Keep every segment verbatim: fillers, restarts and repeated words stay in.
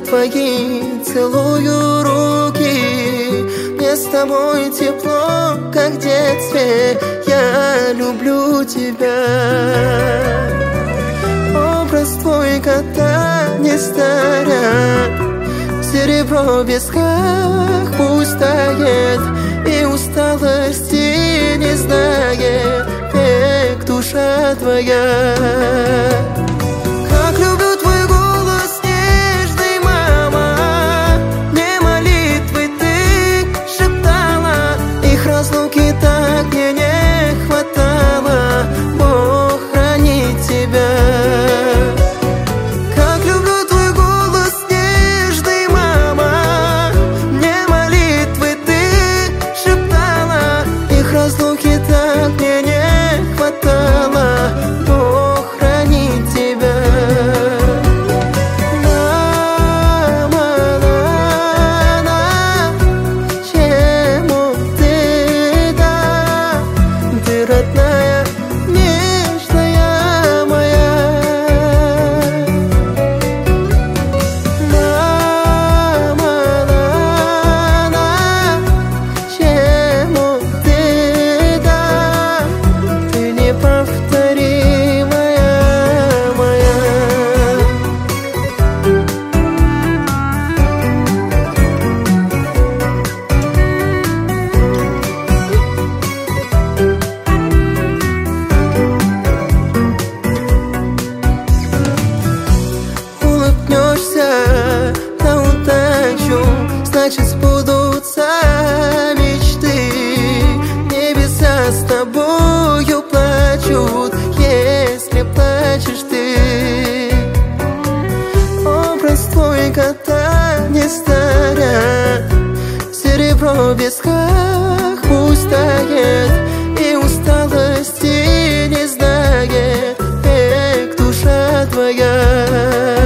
твои, целую руки. Мне с тобой тепло, как в детстве. Я люблю тебя. Образ твой кота не старят. Серебро в висках пусть тает, и усталости не знает век душа твоя. Как люблю твой голос нежный, мама. Мне молитвы ты шептала, их разлуки так мне не хватало. Бог хранит тебя. Как люблю твой голос нежный, мама. Мне молитвы ты шептала, их разлуки так мне не хватало. Бог хранит тебя. Значит, сбудутся мечты. Небеса с тобою плачут, если плачешь ты. Образ твой кота не старят. Серебро в висках пусть тает, и усталости не знает век душа твоя.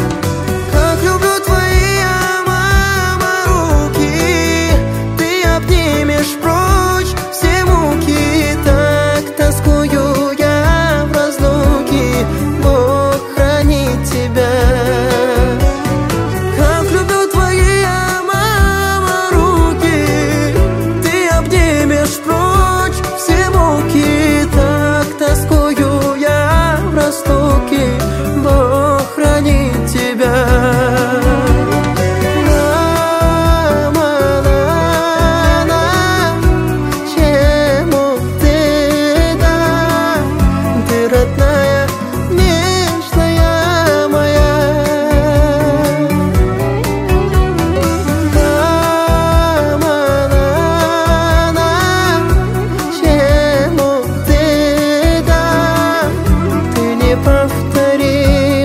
Бог хранит тебя. Мама, на, на, чему ты, да, ты родная, нежная моя. Мама, на, на, чему ты, да, ты не повтори.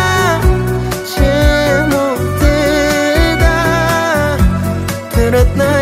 Родная.